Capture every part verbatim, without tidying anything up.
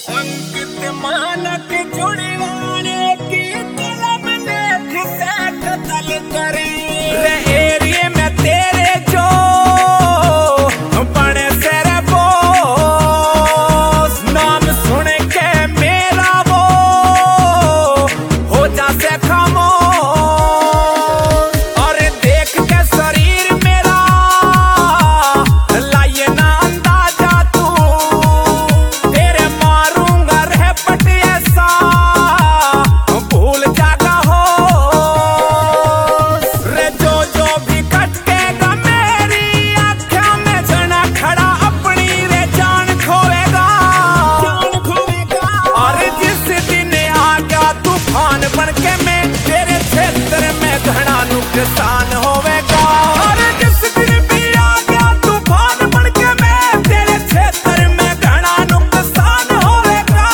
अंकित मानक जुड़वाने की कलम लेख से कतल करे रे एरिए में तेरे जो बड़े सेरे बोस नाम सुन के मेरा वो हो जासे खामोश और देख के शरीर मेरा लाइए ना अंदाजा तू तेरे मारूंगा रहपट ऐसा भूल जागा हो रे जो जो भी खटकेगा मेरी आँखों में जना खड़ा अपनी रे जान खोएगा जान खोएगा और जिस दिन आ गया तूफान बन के मैं तेरे क्षेत्र में घना नुकसान होवेगा और जिस दिन भी आ गया तूफान बन के मैं तेरे क्षेत्र में घना नुकसान होवेगा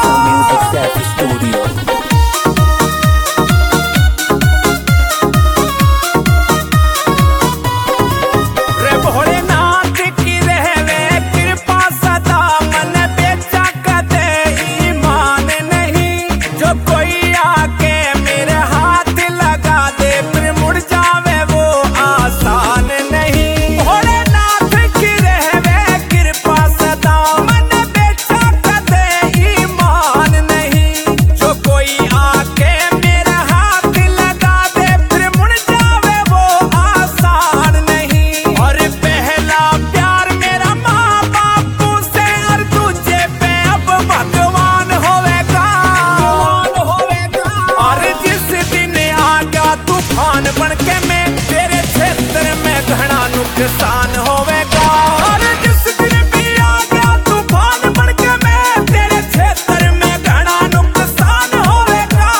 रे भोलेनाथ की रहवे कृपा सदा मन बेचा कदे ईमान नहीं जो कोई आके मेरे हाथ लगा दे फिर मुड़ जावे वो आसान नहीं भोलेनाथ की रहवे कृपा सदा मन बेचा कदे ईमान नहीं जो कोई आके मेरे हाथ लगा दे फिर मुड़ जावे वो आसान नहीं और पहला प्यार मेरा माँ बापू से और दूजे पे अब भगवान होवेगा होवेगा और जिस दिन आ गया तूफान बन के मैं तेरे क्षेत्र में घना नुकसान होवेगा और जिस दिन भी आ गया तूफान बन के मैं तेरे क्षेत्र में घना नुकसान होवेगा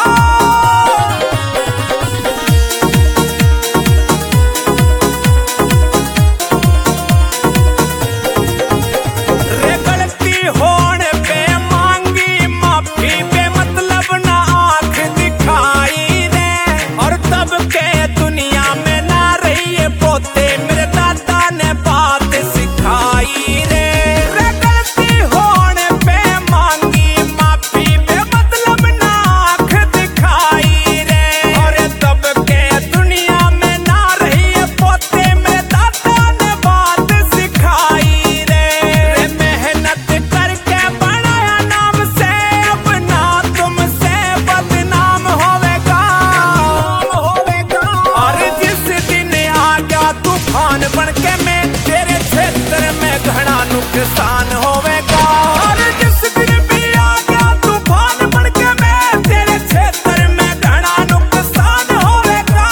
रे गलती होने पे मांगी माफी पे मतलब ना आंख दिखाई रे और तब के दुनिया में ना रही ये पोते मेरे दादा ने बात सिखाई रे रे गलती होने पे मांगी माफी पे मतलब ना आंख दिखाई रे और तब के दुनिया में ना रही ये पोते मेरे दादा ने बात सिखाई रे रे मेहनत करके बनाया नाम से अपना तुमसे बदनाम होवेगा होवेगा और जिस दिन आ गया तूफान बन के मैं तेरे क्षेत्र में घना नुकसान होवेगा और जिस दिन भी आ गया तूफान बन के मैं तेरे क्षेत्र में घना नुकसान होवेगा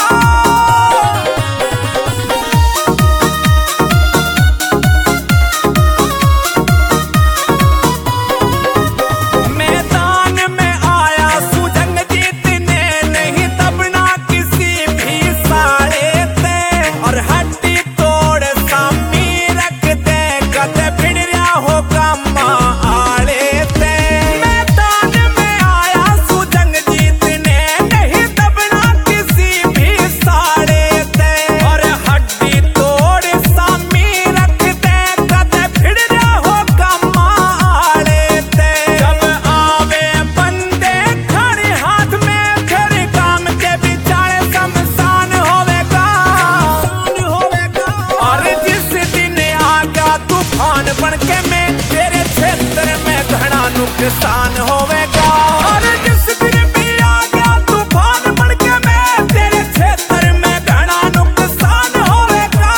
मैदान में आया सुजंग जीतने नहीं दबना किसी भी साड़े ते और हड्डी तोड़ सामी रख दे कदे भिड़िया होगा माँ आड़े ते मैदान में आया सुजंग जीतने नहीं दबना किसी भी साड़े ते और हड्डी तोड़ सामी रख दे कदे भिड़िया होगा माँ आड़े ते जब आवे बंदे खड़े हाथ में फिर काम के बिचारे शमशान होवेगा होवेगा और जिस दिन आ गया तूफान बन के मैं तेरे क्षेत्र में घना नुकसान होवेगा और जिस दिन भी आ गया तूफान बन के मैं तेरे क्षेत्र में घना नुकसान होवेगा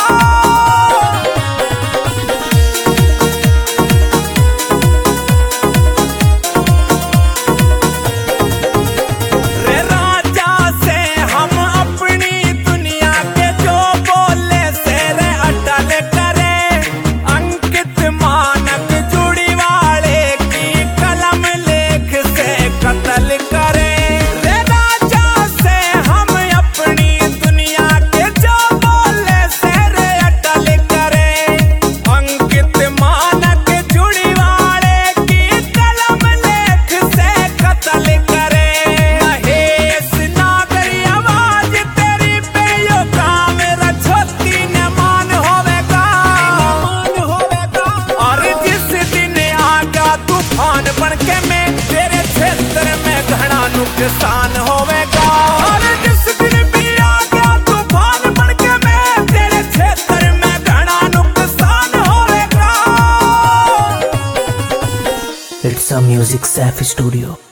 रे राजा से हम अपनी दुनिया के जो बोले से रे अटल करे अंकित मानक जुड़ी वाले की कलम लेख बन के मैं तेरे क्षेत्र में घना नुकसान होवेगा। और जिस दिन भी आ गया तूफान बन के मैं तेरे क्षेत्र में घना नुकसान होवेगा। It's a Music Safi Studio.